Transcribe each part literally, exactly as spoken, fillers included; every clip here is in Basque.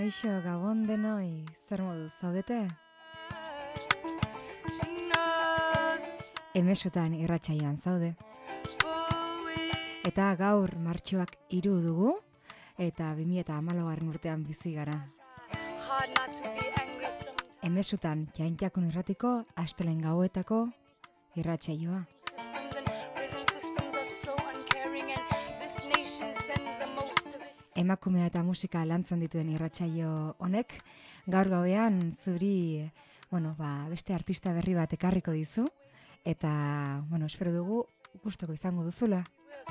Kaixo, gabon denoi, zer modu zaudete? Emesotan irratsaioan zaude. Eta gaur martxoak hiru dugu, eta bi mila hamalaugarren urtean bizi gara. Emesotan jaintiakun irratiko, astelen gauetako irratsaioa. Emakumea eta musika lantzen dituen irratsaio honek, gaur gauean zuri, bueno, ba, beste artista berri bat ekarriko dizu, eta, bueno, espero dugu gustoko izango duzula.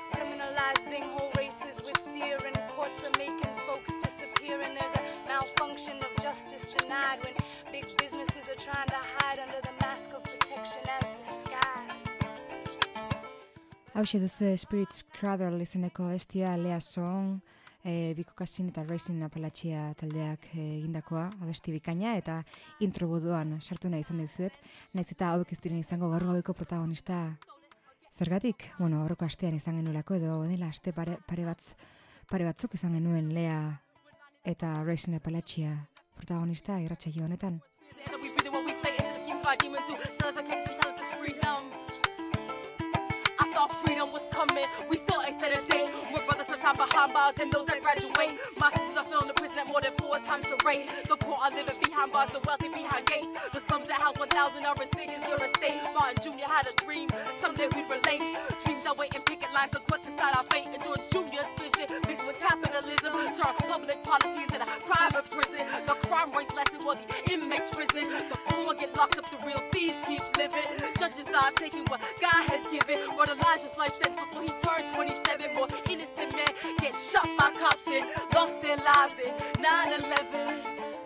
Hauxe duzu Spirits Cradle izeneko estia Lea Song, E, Biko Kasin eta Racing Appalachia taldeak egindakoa, abesti bikaina eta intro buduan sartu nahi izan dizuet, nahiz eta hauek ez diren izango gaur gaueko protagonista. Zergatik? Bueno, horreko astean izan genuelako edo dela aste pare, pare, batz, pare batzuk izan genuen Lea eta Racing Appalachia protagonista irratsaio honetan. Freedom was coming, we still ain't set a date. We're brothers from time behind bars than those that graduate. My sisters are filling the prison at more than four times the rate. The poor are living behind bars, the wealthy behind gates. The slums that house one thousand are as big as your estate. Martin Junior had a dream, someday we'd relate. Dreams that wait in picket lines, the quest inside our fate. And George Junior's vision, mixed with capitalism, turn public policy into the private prison. The crime rates lessen while the inmates prison. The poor get locked up, the real thieves keep living. Judges are taking what God has given. Word Elijah's life sentence before he turned twenty-seven. More innocent men get shot by cops and lost their lives in nine eleven.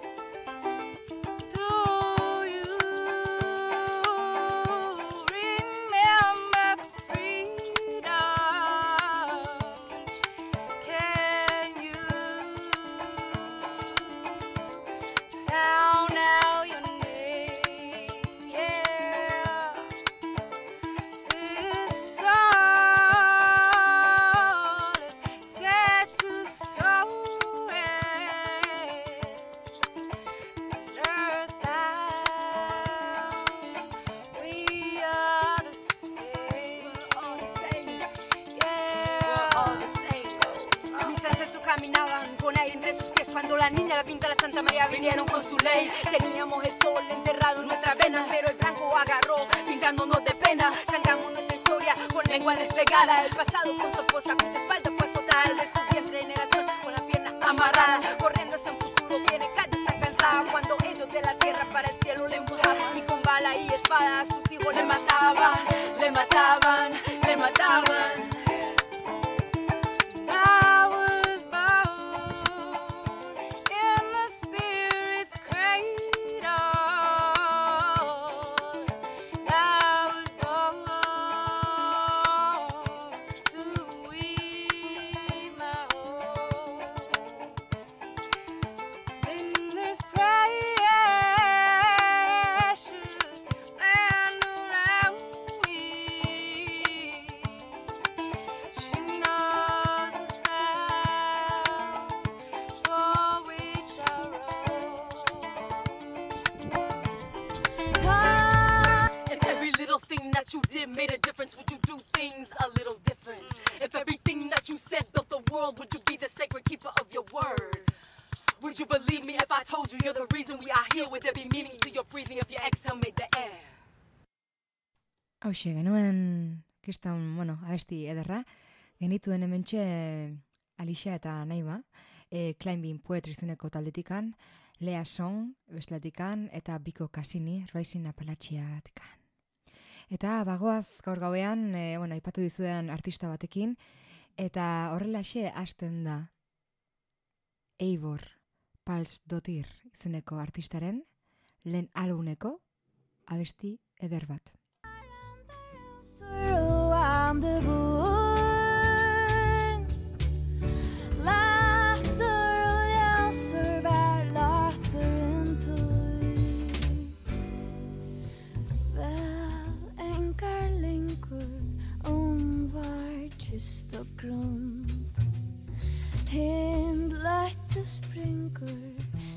Vinieron con su ley, teníamos el sol enterrado en nuestras venas, pero el blanco agarró, pintándonos de pena. Cantamos nuestra historia con lengua despegada, el pasado con su esposa, mucha espalda fue azotada, de su vientre generación con la pierna amarrada, corriendo hacia un futuro viene calle tan cansada, cuando ellos de la tierra para el cielo le empujaban, y con bala y espada a sus hijos le mataban, le mataban, le mataban. Hauxe, genuen, kistan, bueno, abesti ederra, genituen hementxe Alicia eta Naiba, e, Climbing Poetry zeneko taldetikan, Lea Song, bestletikan, eta Biko Kasini, Racing Appalachiatikan. Eta bagoaz gaur gauean, e, bueno, ipatu dizudan artista batekin, eta horrelaxe hasten da Eivor Palsdottir izeneko artistaren, lehen albumeko abesti eder bat. Around the wood, laughter ljósar bär laughter into väl engar lengur var tyst och grund. Hindlätte springur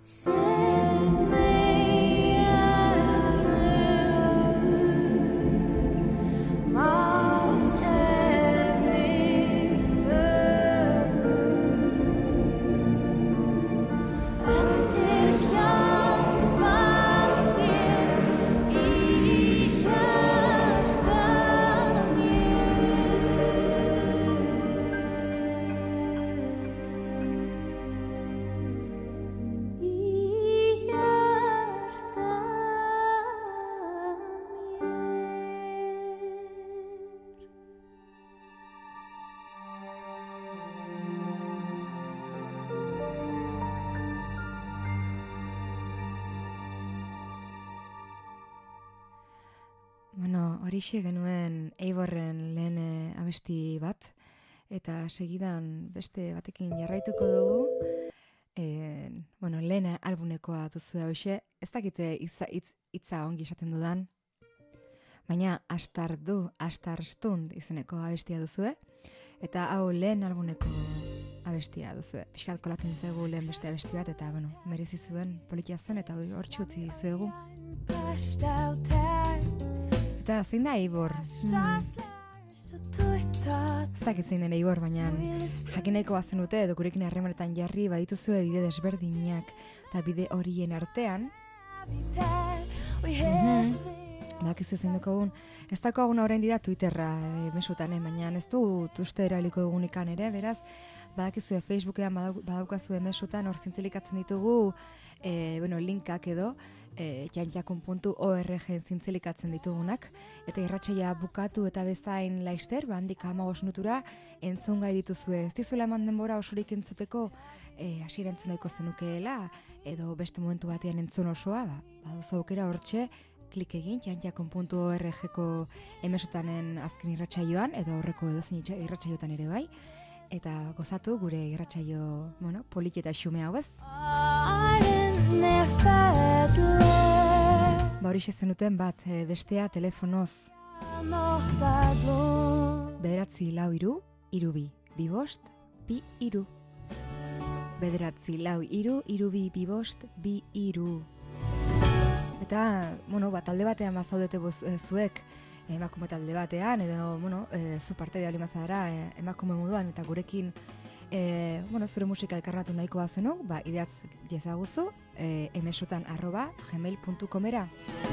Horixe genuen Eiborren lehen e, abesti bat, eta segidan beste batekin jarraituko dugu. E, bueno, lehen albunekoa duzu hauxe, ez dakite itza, itz, itza ongi esaten dudan, baina Astar du, Astar stund izeneko abestia duzue, eta hau lehen albuneko abestia duzue. Piskat kolatu nintzegu lehen beste abesti bat, eta bueno, merezi zuen politia zen, eta hortxe utzi zuegu. Eta zein da Eibor? Hmm. Ez dakit zein den Eibor, baina jakin nahiko bazen dute edo gurekin harremanetan jarri badituzue bide desberdinak eta bide horien artean. Mm-hmm. Badakizu zein dukogun. Ez dakoaguna orain dira Twitterra e, mesutan, eh? Baina ez du uste erabiliko dugunikan ere, beraz, badakizue Facebookean badaukazue mesutan hor zintzilikatzen ditugu e, bueno, linkak edo, E, jantjakun puntu org zintzilikatzen ditugunak, eta irratsaia bukatu eta bezain laister, handik hamabos minutura entzun gai dituzue. Ez dizuela eman denbora osorik entzuteko e, hasiera entzun nahiko zenukeela, edo beste momentu batean entzun osoa, ba, baduzu aukera hortxe, klik egin jantjakun puntu org-ko emesutanen azken irratsaioan, edo horreko edozein irratsaiotan ere bai, eta gozatu gure irratsaio, bueno, polit eta xume hau ez. Ba horixe zenuten bat, e, bestea telefonoz. Bederatzi lau iru, iru bi, bi bost, bi iru. Bederatzi lau iru, iru bi, bi bost, bi iru. Eta, bueno, bat talde batean bazaudete e, zuek, emakume talde batean, edo, bueno, e, zu parte de alimazadara e, emakume moduan, eta gurekin E, bueno, zure musika elkarnatu nahiko bazenu, ba, ideatz jezaguzu, e, emesotan arroba gmail puntu comera.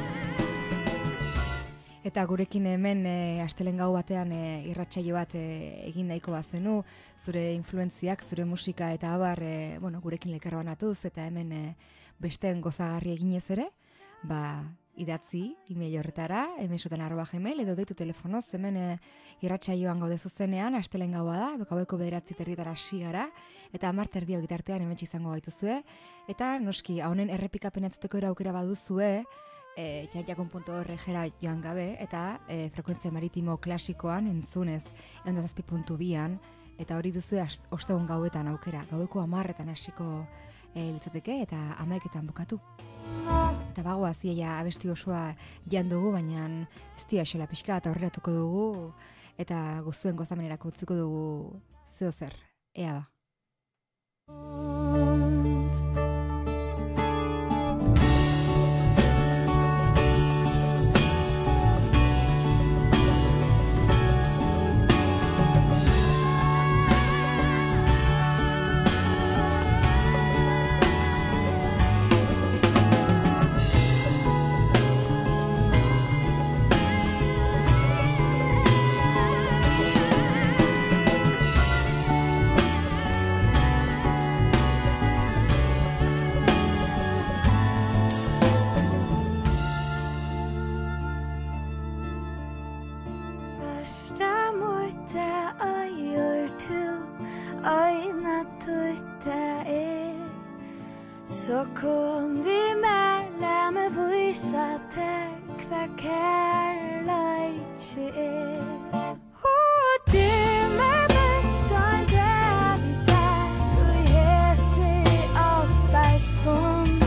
Eta gurekin hemen e, astelen gau batean e, irratsaio bat e, egin nahiko bazenu, zure influentziak, zure musika eta abar, e, bueno, gurekin elkarbanatuz, eta hemen e, besteen gozagarri eginez ere, ba, idatzi, email horretara, emesotan arroba gmail, edo deitu telefonoz, hemen e, irratsaioan gaude zuzenean, astelen gaua da, gaueko bederatzi terdietara hasi gara, eta hamar terdio gitartean hementsi izango gaituzue, eta noski, honen errepikapen entzuteko aukera baduzue, e, jantjakun puntu org-era joan gabe, eta e, frekuentzia maritimo klasikoan entzunez, ehun eta zazpi puntu bian, eta hori duzue ostegun gauetan aukera, gaueko hamarretan hasiko e, litzateke, eta hamaiketan bukatu. Eta bagoa ziela abesti osoa jan dugu, baina ez dia xola pixka eta horrelatuko dugu, eta gozuen gozamenerako utziko dugu zeo zer, ea ba. Så kom vi mellom med vise til hva kærleik er. Og du med består det vi der, og jeg ser oss der stund.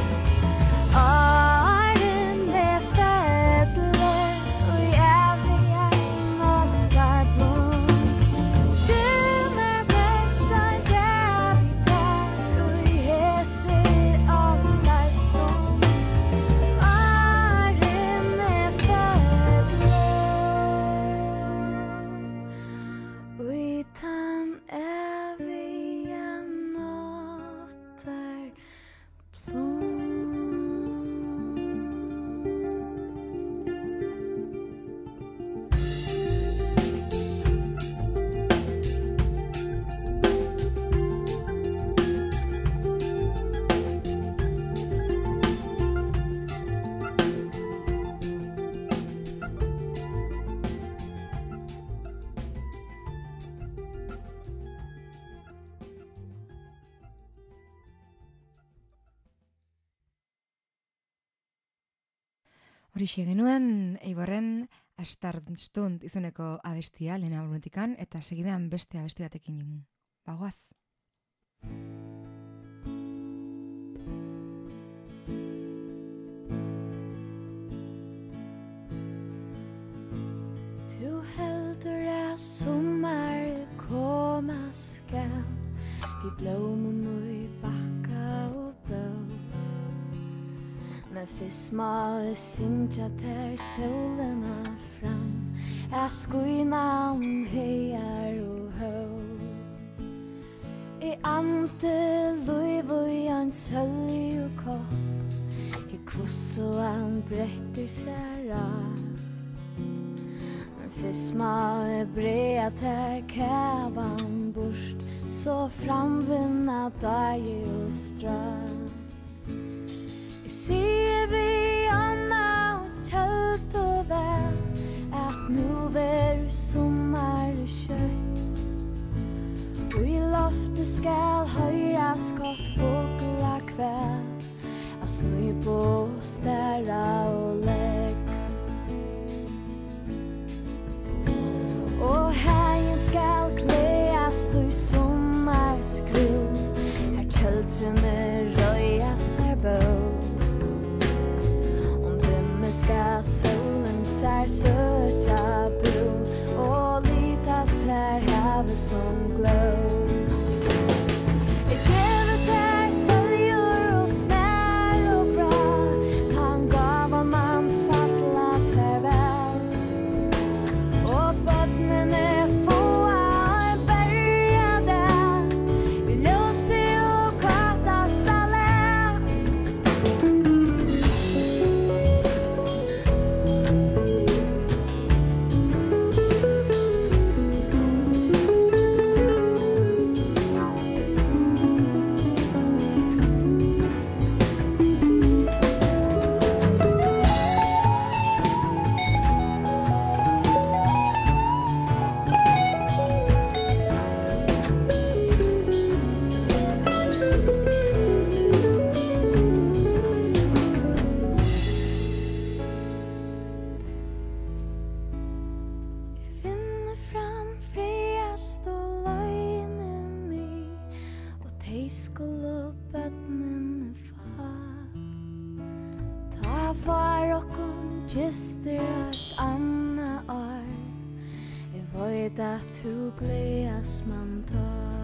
Arden er fedle, og jeg vil nå der blod. Du med består det vi der, og jeg ser oss Horixe genuen Eiborren Astarstund izeneko abestia lehen abonetikan, eta segidan beste abesti batekin bagoaz. Du heldur að sommar koma skal, vi blómun og i bakka og blå. Men fyrst má syngja ter solena fram, er skuina om heiar og hó. I ante luiv og i en sølj og kopp, i kvoss og han bretter seg av. Men fyrst má brea ter kævan bort, så framvinna deg og strand. Sier vi anna og kjølt og vel, at nu ver sommar kjøtt. Og i loftet skal høyras godt fågla kväll, av snøy på stæra og legg. Og heien skal kleast og i sommarskru, her kjøltrene røyas er bøv. Ska solen sær søtja bro, og lita ter havet som gløv. Jeg gjør der søljer og smær og bra, han gav om man fatla ter vel. Og bøttene få av berga der, vi løse og kata stalle. Just ett anna år, jeg vet at du gledes man tar.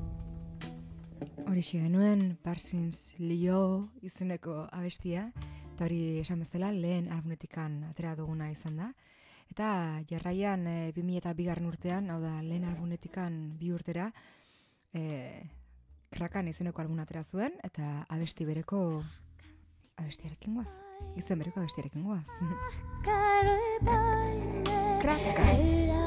Horixe genuen Parsons Leo izeneko abestia, Eta hori esan bezala, lehen albumetikan atera duguna izan da. Eta jarraian e, bi mila bigarren urtean, hau da, lehen albumetikan bi urtera, e, Krakan izeneko album atera zuen, eta abesti bereko abestiarekin goaz. Izen bereko abestiarekin goaz. Krakan.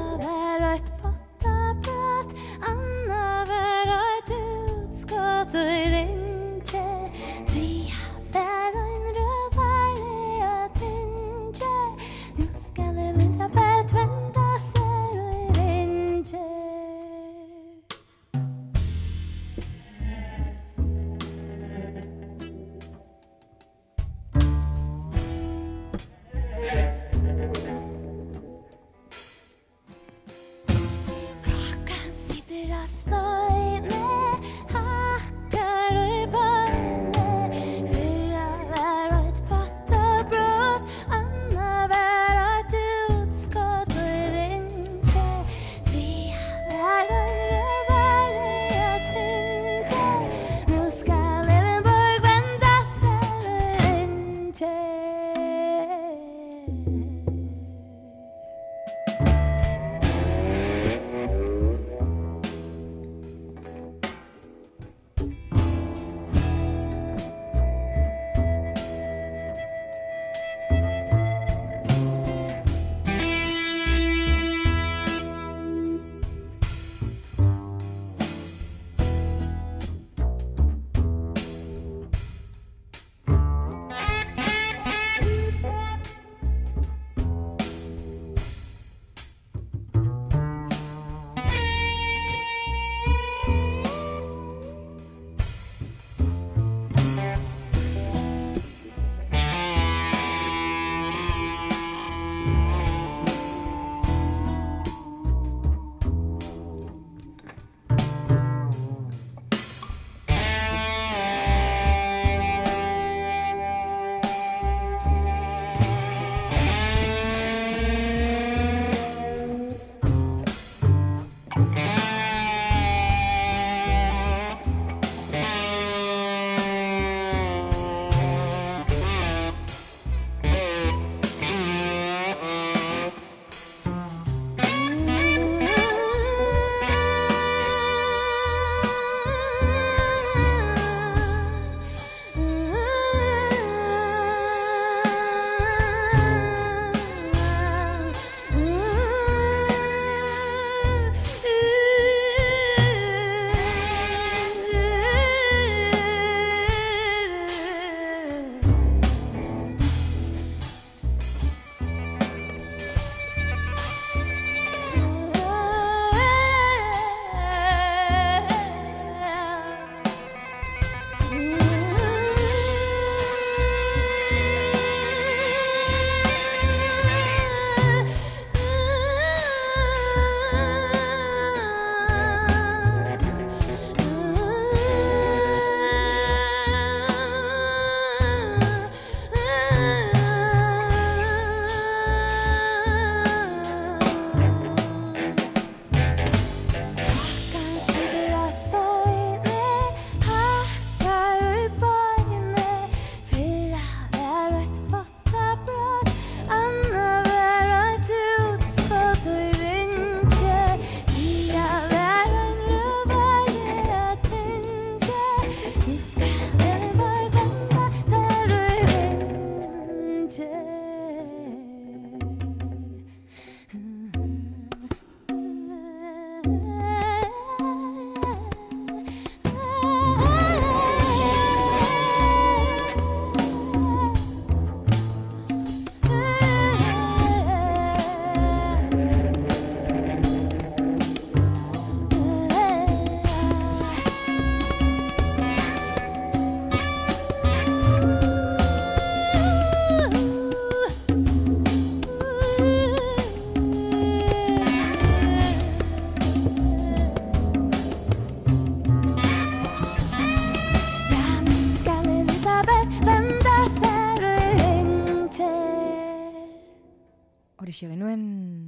Horixe genuen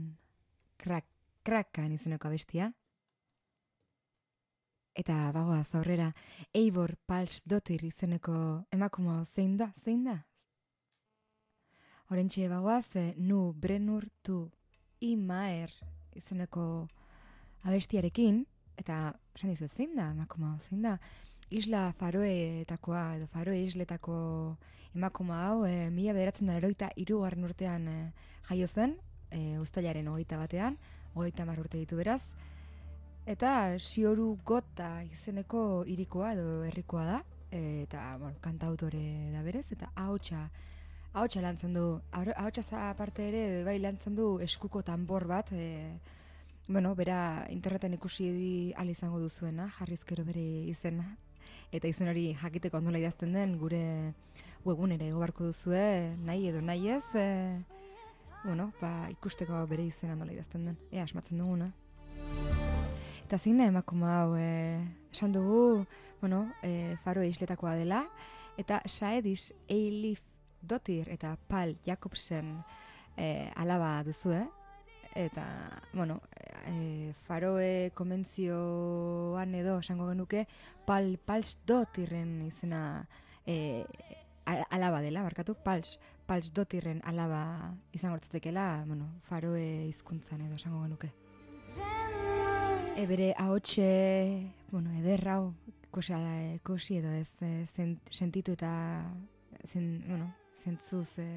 krak, krakan izeneko abestia. Eta bagoaz aurrera, Eivor Palsdottir izeneko emakume zein da, zein da? Horentxe bagoaz, e, nu brenur tu imaer izeneko abestiarekin, eta esan dizu zein da, emakuma, zein da, Isla Faroetakoa, edo Faroe isletako emakuma hau, e, mila bederatzen da eroita irugarren urtean e, jaio zen, e, uztailaren hogeita batean, hogeita hamar urte ditu beraz, eta Sioru Gota izeneko hirikoa edo herrikoa da, e, eta bueno, kantautore da berez, eta ahotsa, ahotsa lantzen du, ahotsa aparte ere, bai lantzen du eskuko tambor bat, e, bueno, bera interneten ikusi ahal izango duzuena, jarrizkero bere izena, eta izen hori jakiteko ondola idazten den, gure webgunera igo beharko duzue, nahi edo nahi ez, e, bueno, ba, ikusteko bere izena ondola idazten den, ea, asmatzen duguna. Eta zein da emakuma hau, e, esan dugu, bueno, e, Faroe isletakoa dela, eta Saedis Eilif Dotir eta Pal Jakobsen e, alaba duzue, eta, bueno, e, Faroe konbentzioan edo esango genuke Pal Pals Dotirren izena e, alaba dela, barkatu, Pals Pals Dotirren alaba izango hartzatekela, bueno, Faroe hizkuntzan edo esango genuke. E, bere ahotxe, bueno, ederrau, ikusi edo ez, e, zent, sentitu eta zen, bueno, zentzuz e,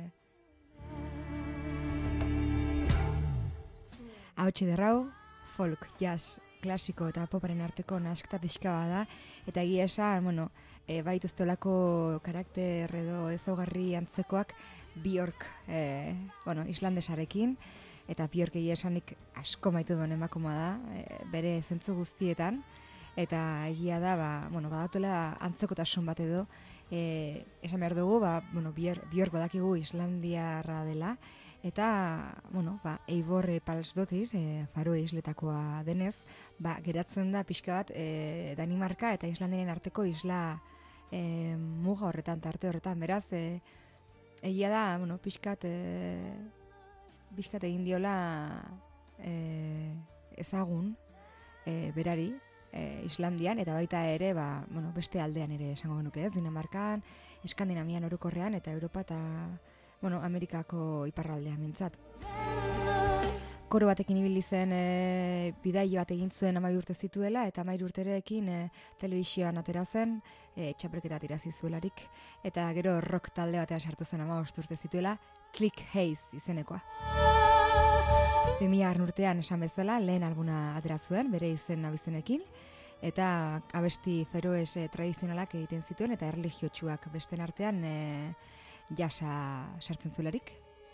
ahotxe ederrau, folk, jazz, klasiko eta poparen arteko nasketa pixka bada, eta egia esan, bueno, e, baituztelako karakter edo ezaugarri antzekoak Björk, e, bueno, islandesarekin, eta Björk egia esanik asko maitu duen emakuma da, e, bere zentzu guztietan, eta egia da, ba, bueno, badatuela antzekotasun bat edo, e, esan behar dugu, ba, bueno, Björk badakigu Islandiarra dela, eta, bueno, ba, Eivor Palsdottir, e, Faroe isletakoa denez, ba, geratzen da pixka bat e, Danimarka eta Islandiaren arteko isla e, muga horretan, tarte horretan, beraz, e, egia da, bueno, pixkat, e, pixkat egin diola e, ezagun e, berari, e, Islandian, eta baita ere, ba, bueno, beste aldean ere esango genuke ez, Dinamarkan, Eskandinavian orokorrean, eta Europa eta, bueno, Amerikako iparraldean mintzat. Koro batekin ibili zen e, bidaio bat egin zuen hamabi urte zituela, eta hamairu urterekin e, telebizioan atera zen, e, txapelketa irazi zuelarik, eta gero rock talde batean sartu zen hamabost urte zituela, Click Haze izenekoa. bi mila urtean esan bezala, lehen albuna atera zuen, bere izen abizenekin, eta abesti feroes e, tradizionalak egiten zituen, eta erlijiotsuak besten artean e, jasa sartzen zuelarik.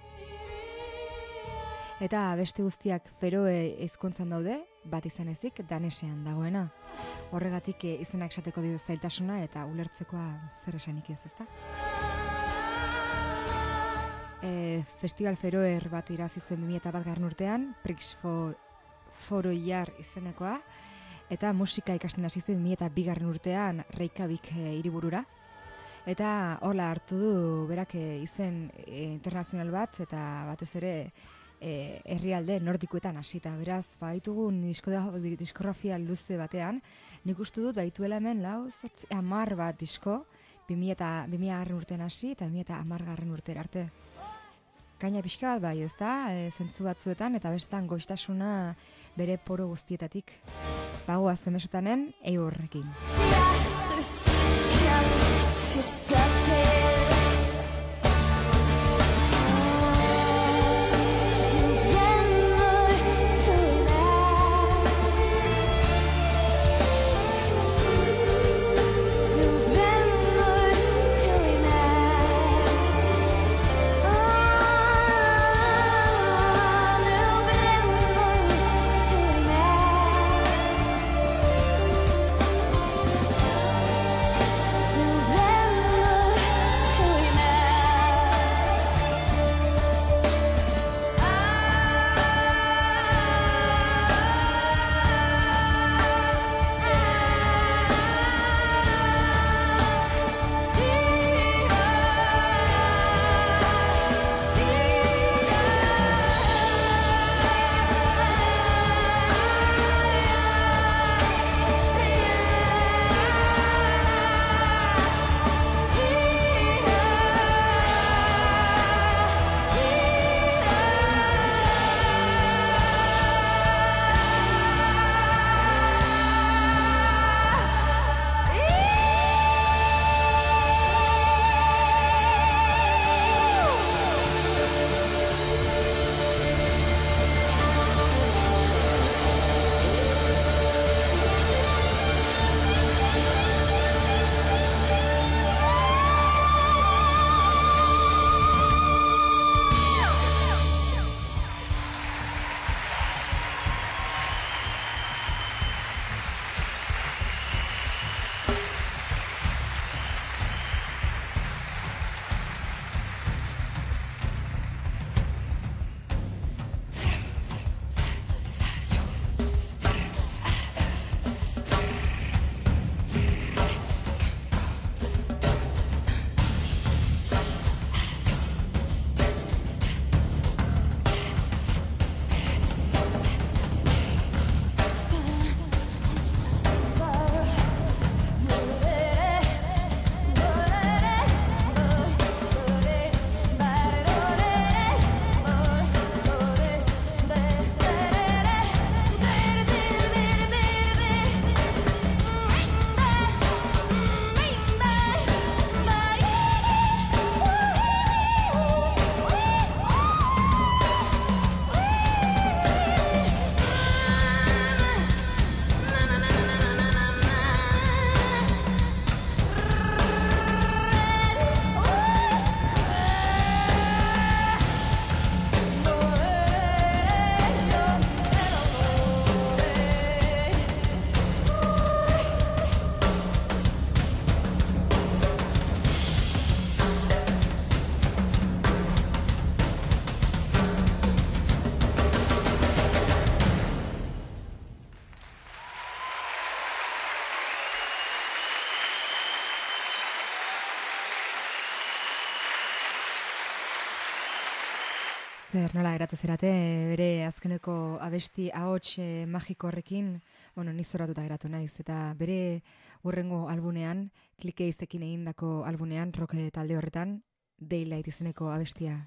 Eta beste guztiak feroe hizkuntzan daude, bat izan ezik danesean dagoena. Horregatik e, izenak esateko ditu zailtasuna eta ulertzekoa zer esanik ez, ezta? E, Festival Feroer bat irazi zuen bi mila bat garren urtean, Prix for Foroiar izenekoa, eta musika ikasten hasi zen bi mila bi garren urtean Reykjavik e, hiriburura. Eta hola hartu du berak e, izen e, internazional bat, eta batez ere e, herrialde nordikoetan hasita. Beraz, baitugun diskografia luze batean, nik uste dut baituela hemen lau, zortzi, hamar bat disko, bi mila garren urtean hasi eta bi mila hamar garren urtera arte. Kaina pixka bat bai, ez da, e, zentzu batzuetan, eta bestetan goiztasuna bere poro guztietatik. Bagoa zemesutanen, Eiborrekin. Zer, nola geratu zerate, bere azkeneko abesti ahots eh, magiko horrekin, bueno, ni zoratuta geratu naiz, eta bere hurrengo albunean, Klikeizekin egindako albunean, rock talde horretan, Daylight izeneko abestia.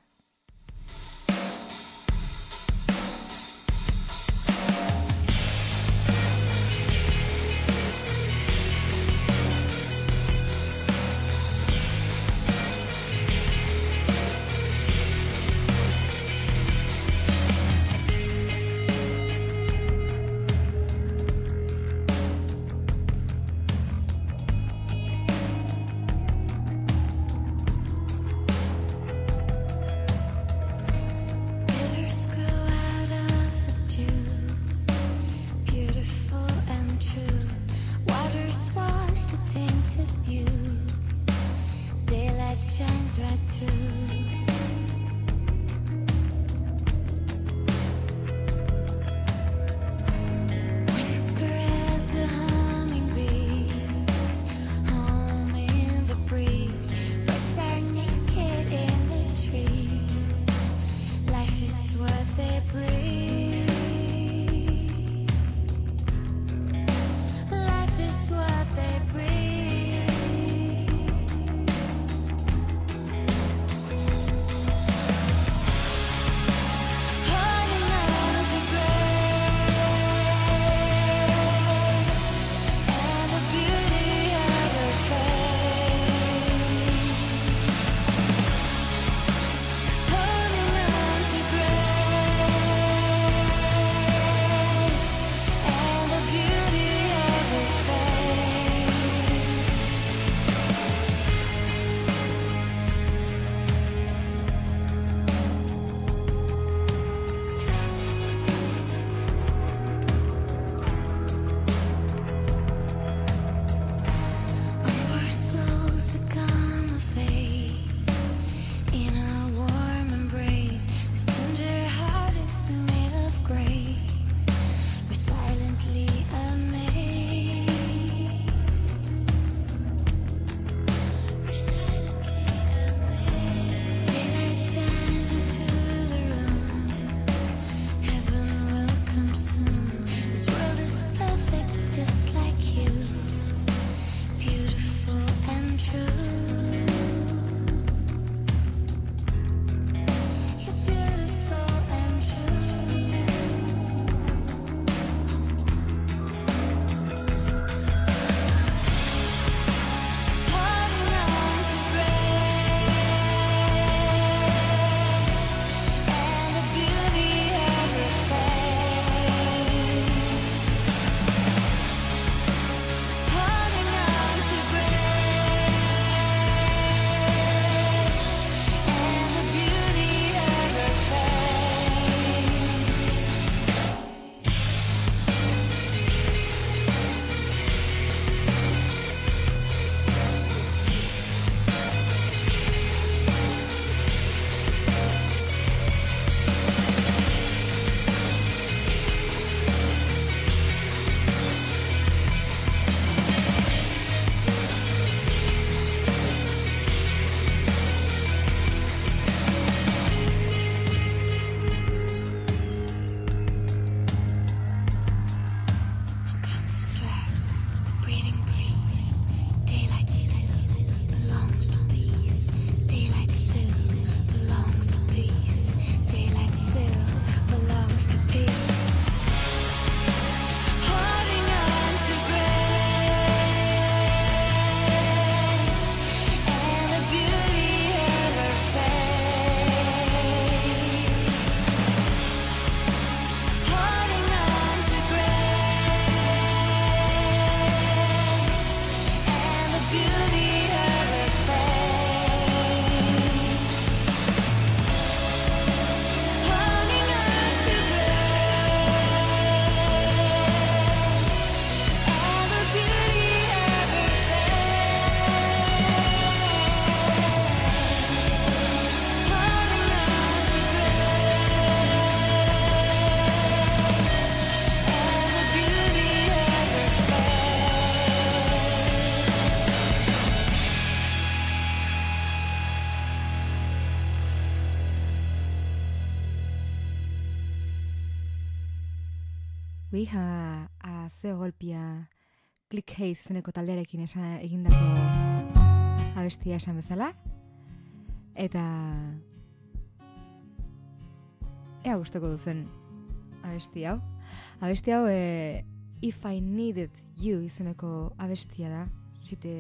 Ui, ha, a ze golpia Click Haze izeneko taldearekin esan egindako abestia esan bezala. Eta ea gustoko duzen abesti hau. Abesti hau e, If I Needed You izeneko abestia da. Si te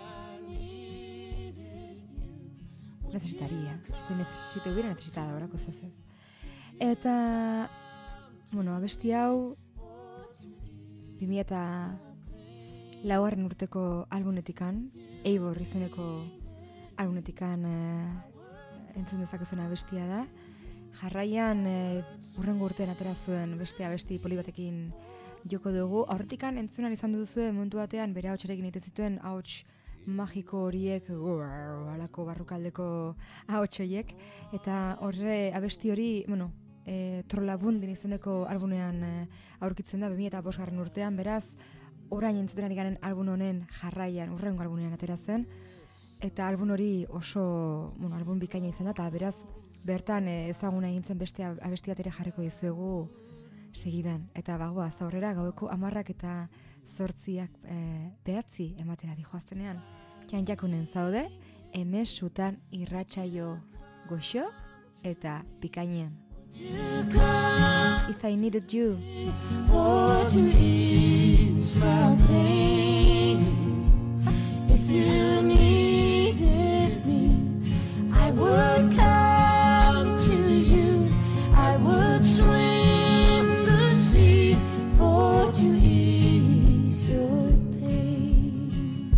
necesitaría, si te, si te hubiera necesitado, ahora cosas. Eta bueno, abesti hau bi mila eta laugarren urteko albumetikan, Eivor izeneko albumetikan e, entzun dezakezuna abestia da. Jarraian e, urrengo urtean atera zuen beste abesti poli batekin joko dugu. Hortikan entzunan izan duzue momentu batean bere ahotsarekin egiten zituen ahots magiko horiek, alako barrukaldeko ahots horiek, eta horre abesti hori, bueno, e, Trollabundin izeneko albunean e, aurkitzen da bi mila eta bosgarren urtean, beraz orain entzuten ari garen album honen jarraian urrengo albunean atera zen, eta album hori oso, bueno, album bikaina izan da, eta beraz bertan e, ezaguna egin zen beste abesti bat ere jarriko dizuegu segidan, eta bagoaz aurrera gaueko hamarrak eta zortziak e, behatzi ematera dijoaztenean. Kian jakunen zaude, emesutan irratsaio goxo eta pikainean. If I needed you for to ease my pain, if you needed me, I would come to you, I would swim the sea for to ease your pain.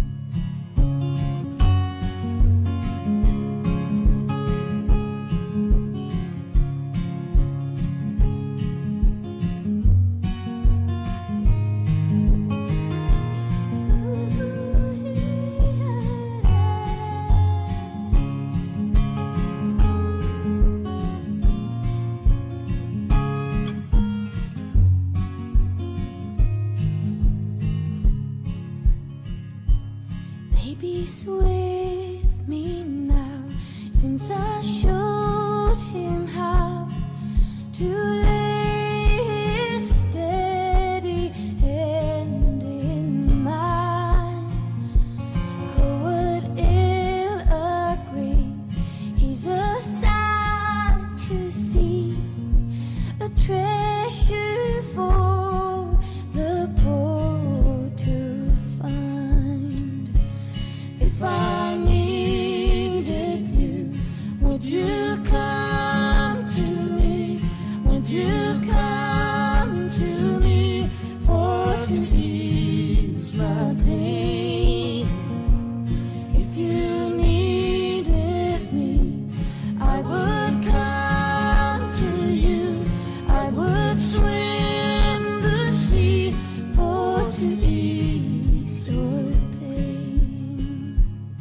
He's with me now, since I showed him how to lay his steady hand in mine. Who would ill agree? He's a sight to see, a treasure for the poor to find. If I needed you, would you come to me? Would you come to me for to ease my pain? If you needed me, I would come to you, I would swim the sea for to ease your pain.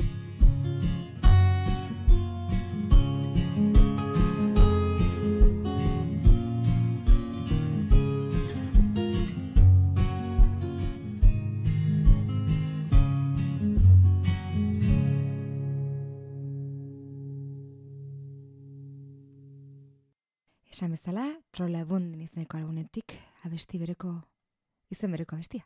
Esan bezala, Trollabundin izeneko albunetik abesti bereko, izen bereko abestia.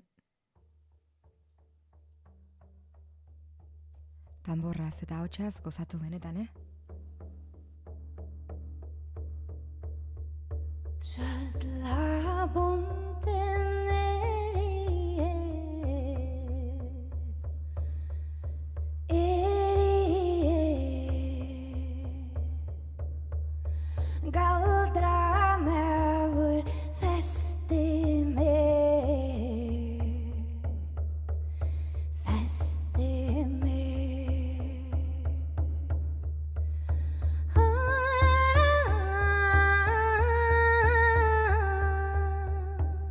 Tamborraz eta ahotsaz gozatu benetan, eh? Trollabundin Galdra meður festi mig, festi mig. Ah,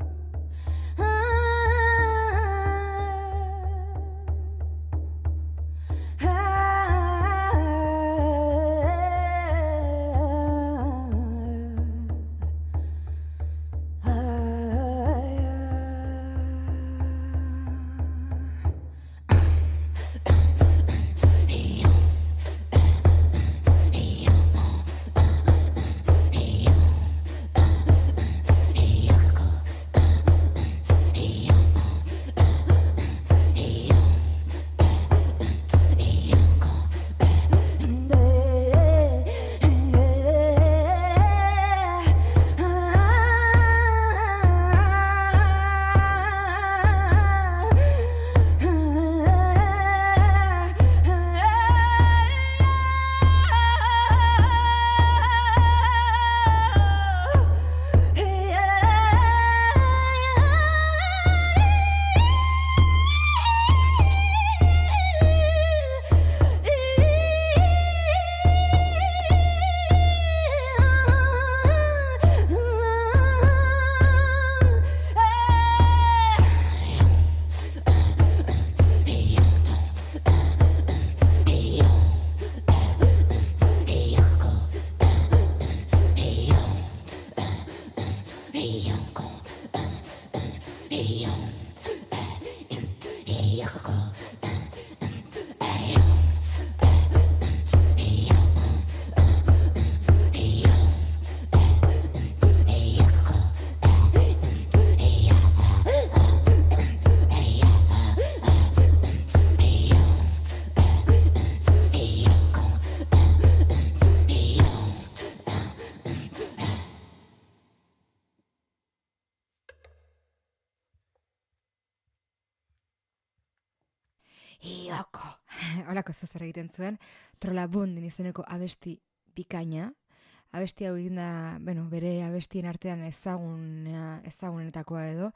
holako zer egiten zuen, Trollabundin izeneko abesti bikaina. Abesti hau egin da, bueno, bere abestien artean ezagun, ezagunetakoa edo,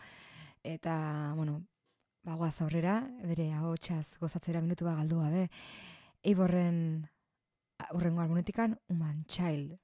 eta, bueno, bagoaz aurrera, bere ahotsaz gozatzera minutu bat galdu gabe, Eiborren urrengo albumetikan, Human Child.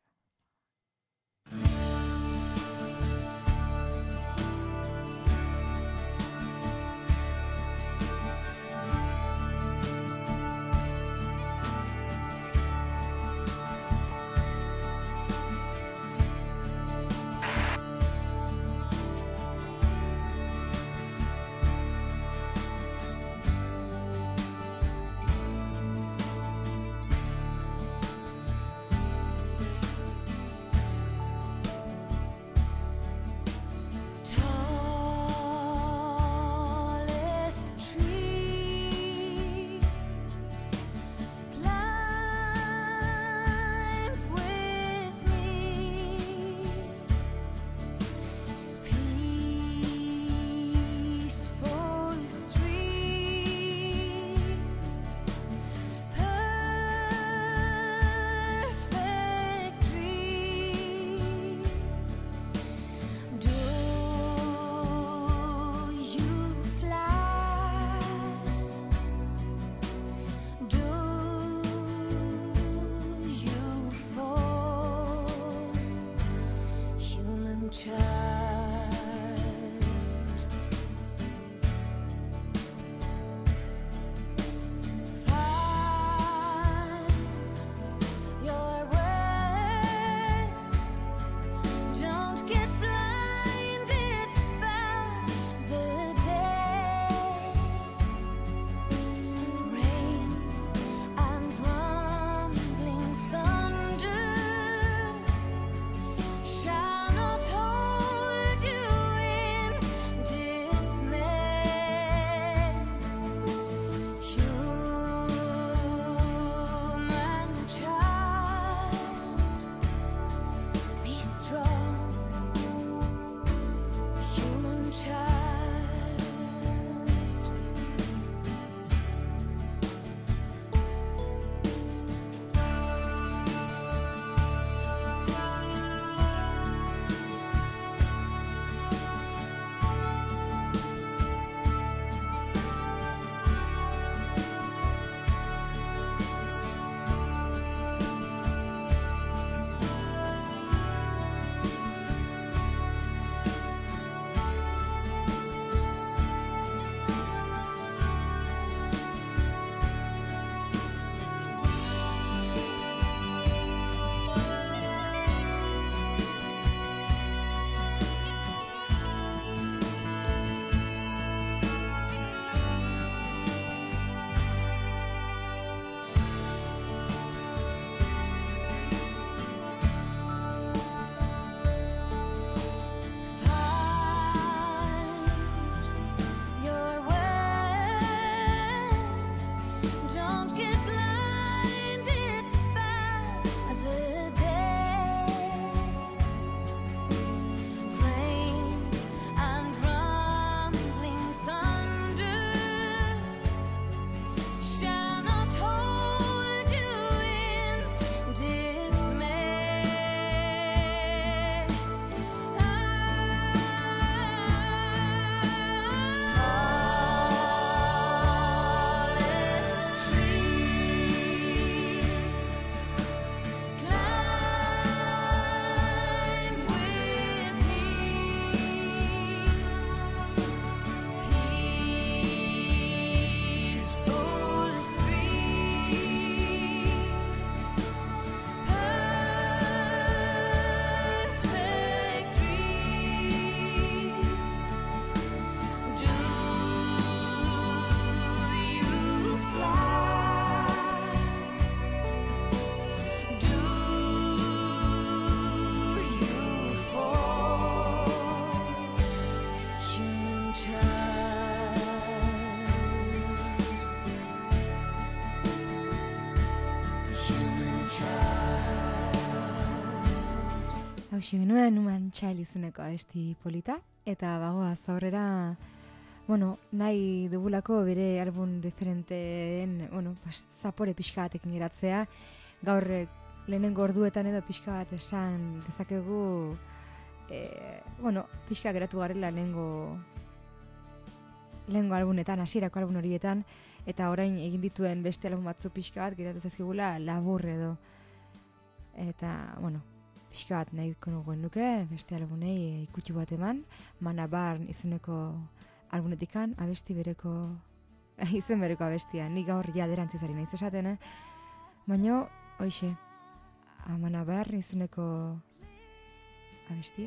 Hauxe genuen Human Child izeneko abesti polita, eta bagoaz aurrera, bueno, nahi dugulako bere album diferenteen, bueno, pues, zapore pixka batekin geratzea. Gaur lehenengo orduetan edo pixka bat esan dezakegu, e, bueno, pixka geratu garela lehengo, lehengo albunetan, hasierako album horietan, eta orain egin dituen beste album batzu pixka bat geratu zezkigula labur edo. Eta, bueno, pixka bat nahiko nuguen nuke, beste albunei ikutxu bat eman, Mana Barn izeneko albunetikan, abesti bereko, izen bereko abestia, nik gaur jaderantzizari nahiz esaten, eh? Baina, hoxe, Mana Barn izeneko abestia.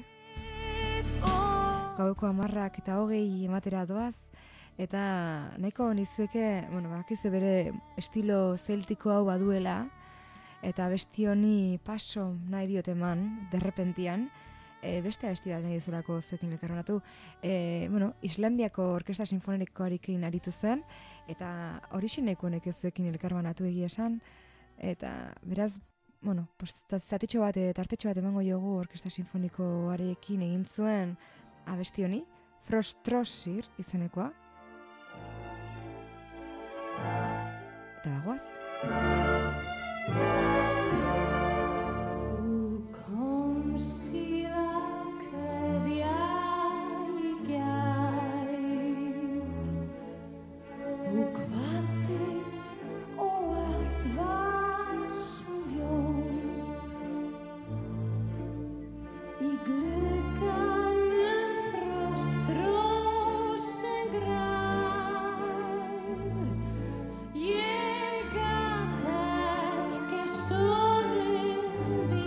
Gaueko hamarrak eta hogei ematera doaz, eta nahiko nizueke, bueno, bakize bere estilo zeltiko hau baduela, eta abesti honi paso nahi diot eman, derrepentian, e, beste abesti bat nahi duzulako zuekin elkarbanatu. E, bueno, Islandiako Orkestra Sinfonikoarekin aritu zen, eta hori xeneko honek zuekin elkarbanatu egia esan, eta beraz, bueno, zatitxo bat, tartetxo bat emango jogu Orkestra Sinfonikoarekin egin zuen abesti honi, Frostrósir izenekoa. Eta bagoaz. Þú komst til að kveðja í gær. Þú kvaddir og allt var svo ljótt. Í glugganum frostrósin grær. Ég gat ekki sofið í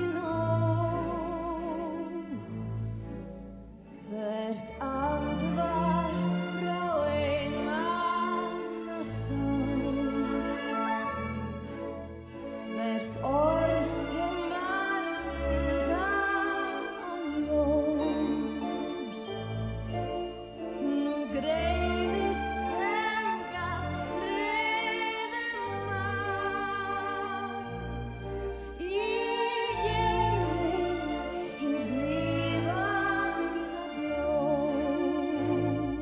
nótt. Hvert andvarp frá einmanasöng. Hvert orð sem var myndað á ljós. Nú greinir sem gat friðin mátt. Ég gerði hins lifanda blóðs.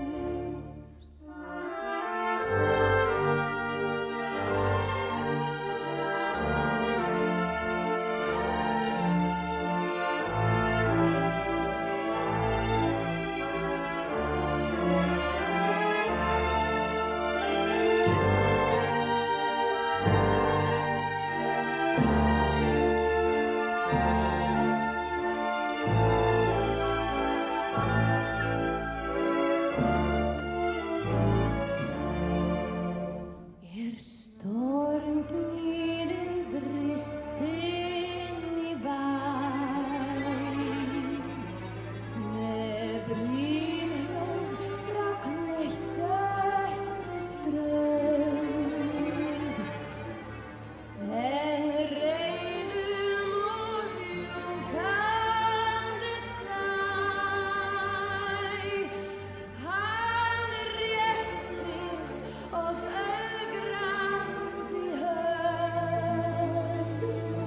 Er stormgnýrin bristin í bæ, með brímhljóð frá gleittdökkri strönd, en reiðum og ljúkandi sæ, hann réttir oft ögrandi hönd.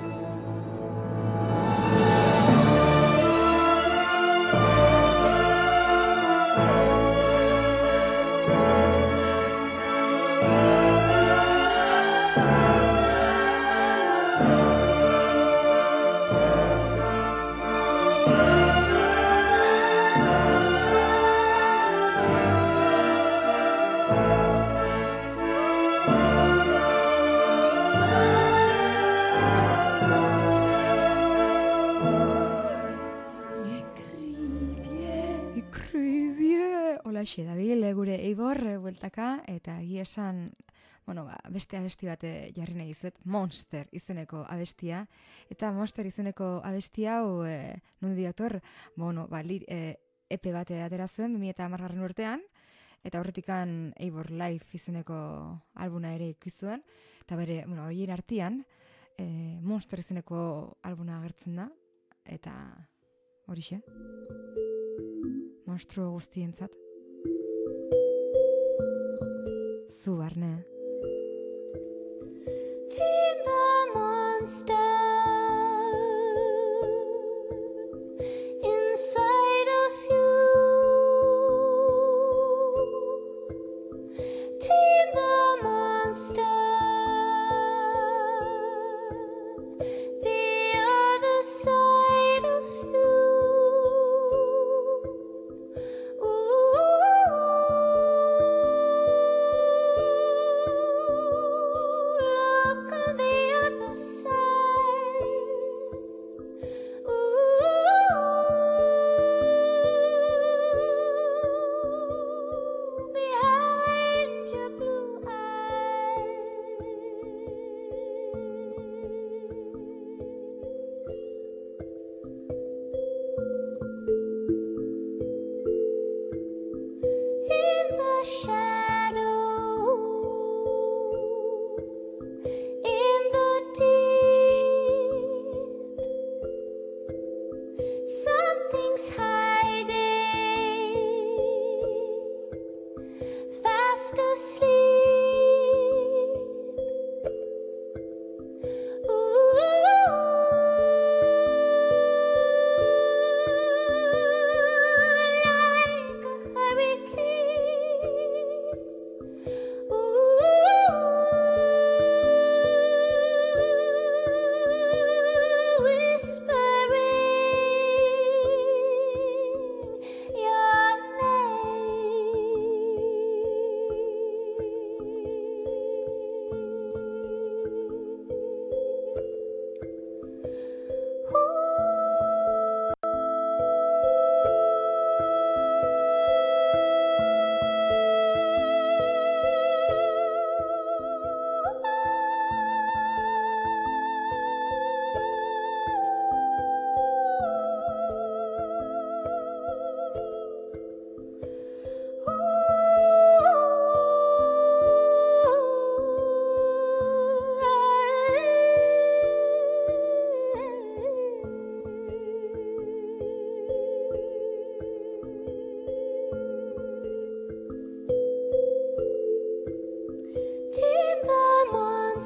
I kribie! Holaxe, dabil, gure Eibor, bueltaka, eta egia esan, bueno, ba, beste abesti bat eh, jarri nahi dizuet, Monster izeneko abestia, eta Monster izeneko abestia hau, eh, nondi dator, bueno, ba, lir, eh, epe bat atera zuen, bi mila hamargarren urtean, eta horretikan Eibor Live izeneko albuna ere ikizuen, eta bere, bueno, horien artean, eh, Monster izeneko albuna agertzen da, eta horixe. Monstruo guztientzat. Zu barne. Team the monster inside of you.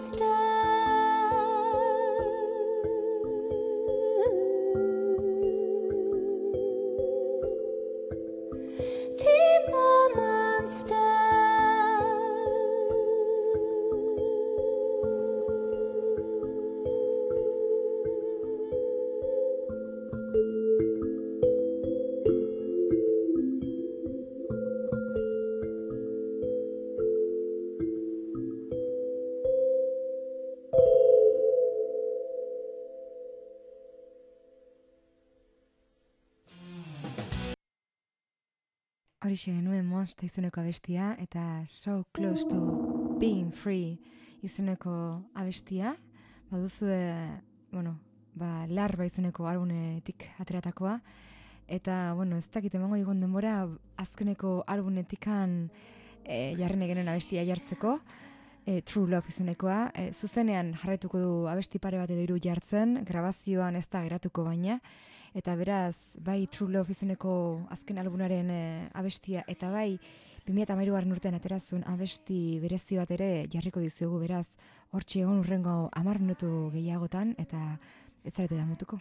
Horixe genuen Monster izeneko abestia eta So Close to Being Free izeneko abestia. Baduzue, bueno, ba, Larba izeneko albunetik ateratakoa. Eta, bueno, ez dakit emango digon denbora azkeneko albunetikan e, jarren egenen abestia jartzeko. E, True Love izenekoa. E, zuzenean jarraituko du abesti pare bat edo hiru jartzen, grabazioan ez da geratuko baina. Eta beraz, bai True Love izeneko azken albunaren e, abestia, eta bai bi mila hamairugarren urtean aterazun abesti berezi bat ere jarriko dizuegu, beraz, hortxe egon urrengo hamar minutu gehiagotan, eta ez zarete da mutuko.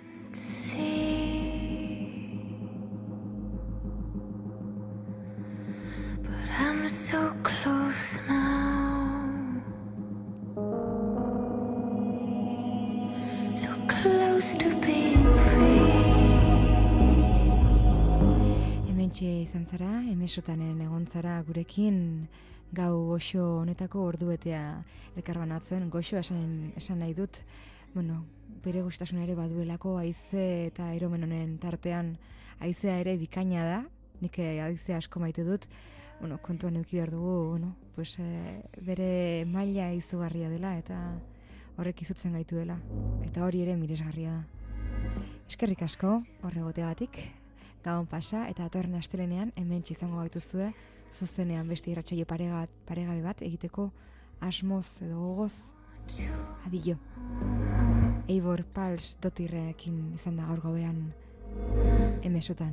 But I'm so close now, so close to being free. Hementxe izan zara, emesotanen egon zara gurekin gau goxo honetako orduetea elkarbanatzen. Goxo esan, esan nahi dut, bueno, bere guztasun ere baduelako haize eta eromen honen tartean. Haizea ere bikaina da, nik haize asko maite dut, bueno, kontuan eduki behar dugu, bueno, pues, e, bere maila izugarria dela eta horrek izutzen gaituela. Eta hori ere miresgarria da. Eskerrik asko, horregoteagatik. Gabon pasa, eta atorren astelenean hementxe izango gaituzue, zuzenean beste irratsaio parega, paregabe bat egiteko asmoz edo gogoz. Adio. Eivor Pals dotirrekin izan da gaur gauean emesotan.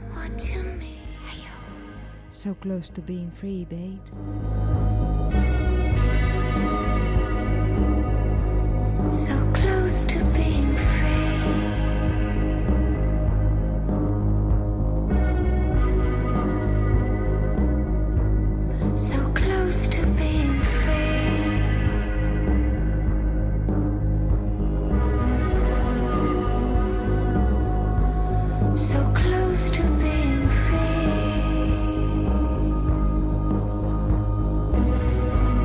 So close to being free, babe. So close to being free. So close to being free. So close to being free.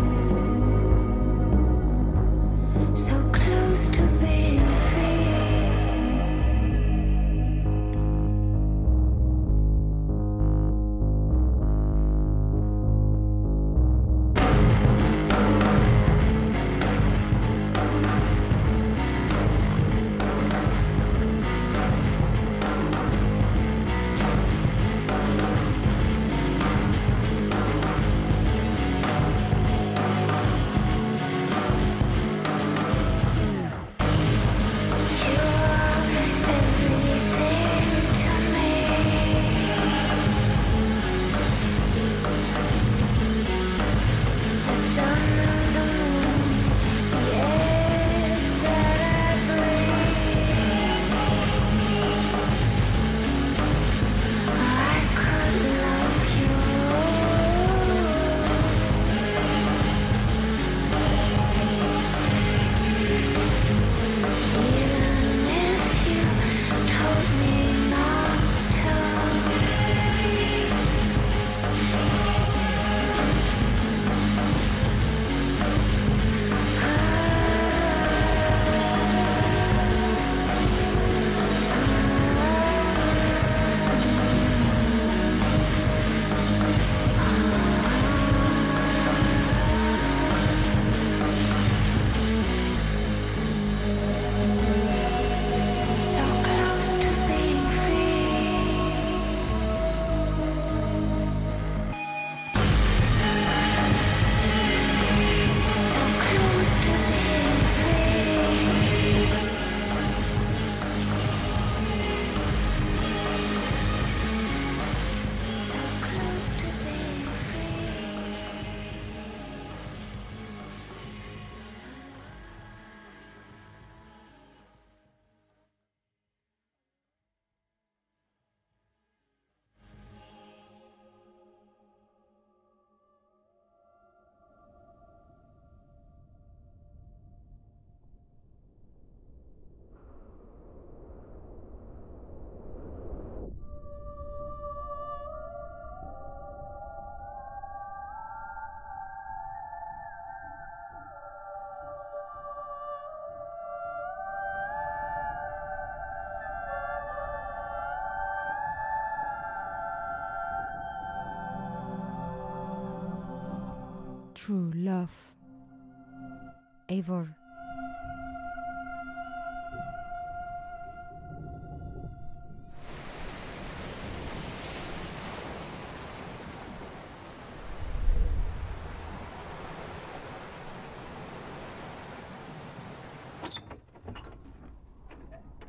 true love. Eivor.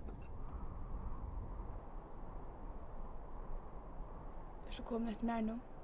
Er så kommet mer nå.